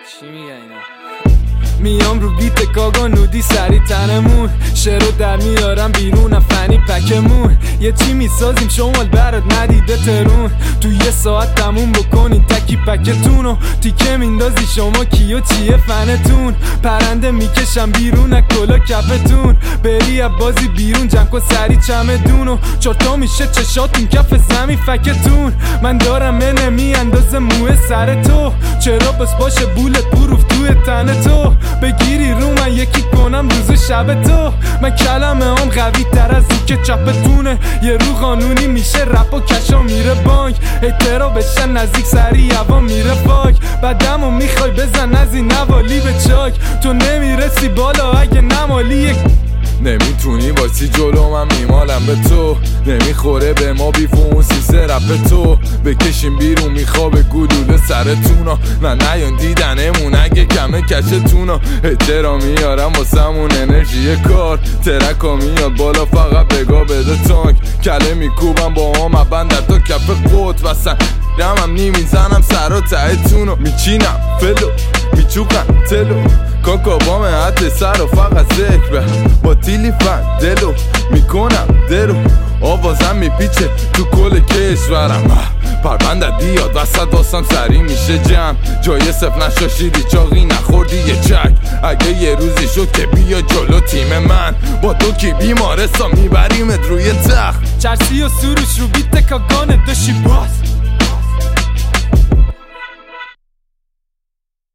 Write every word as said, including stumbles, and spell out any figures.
چی میگه اینا؟ میام رو بیت کاگا نودی سری تنمون شعرو در میارم بیرون فنی پکمون یه چی میسازیم شمال برات ندیده ترون تو یه ساعت تموم بکنین تکی پکتونو تیکه میندازی شما کیو چیه فنتون پرنده میکشم بیرون از کلا کفتون بری از بازی بیرون جمع کن سری چمدونو چرتا میشه چشاتون کف زمین فکتون من دارم نمی اندازه موه سر تو چرا بس باشه بولت پروف توی تن تو بگیری رو من یکی کنم روز شب تو من کلمه هم قوی تر از او که چپتونه یه رو قانونی میشه رپ و کشا میره بانک اعترا بشن نزدیک سری هوا میره باک بعدمو میخوای بزن از این نوالی به چاک تو نمیرسی بالا اگه نمالی نمیتونی باسی جلو من میمالم به تو نمیخوره به ما بیفون سیسه رپ تو بکشیم بیرون میخوابه گلوله سرتونا نه نیان دیدنمون اگه کمه کشتونا اجرا میارم واسمون انرژی کار ترکا میاد بالا فقط بگاه بده تانک کله میکوبم با هم بندر تا کف قوت وسن رمم نیمیزنم سر و تهتونو میچینم فلو میچوکن تلو کاکا بامه حد سر و فقط ذکر به با تیلی فن دلو میکنم درو آوازم میپیچه تو کل کشورم پربندت بیاد وسط داستان سری میشه جمع جای صف نشاشیدی چاقی نخوردی یه چک اگه یه روزی شد که بیا جلو تیم من با تو کی بیمارستان میبریمت روی تخت چرسی و سروش رو بیت کاگانه داشی باز